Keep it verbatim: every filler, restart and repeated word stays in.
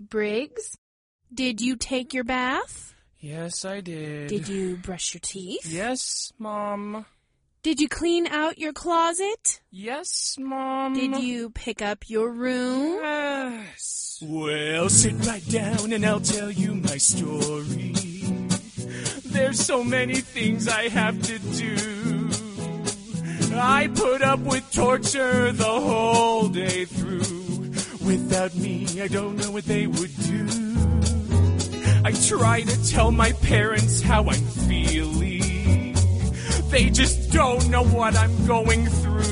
Briggs, did you take your bath? Yes, I did. Did you brush your teeth? Yes, Mom. Did you clean out your closet? Yes, Mom. Did you pick up your room? Yes. Well, sit right down and I'll tell you my story. There's so many things I have to do. I put up with torture the whole day through. Without me, I don't know what they would do. I try to tell my parents how I'm feeling. They just don't know what I'm going through.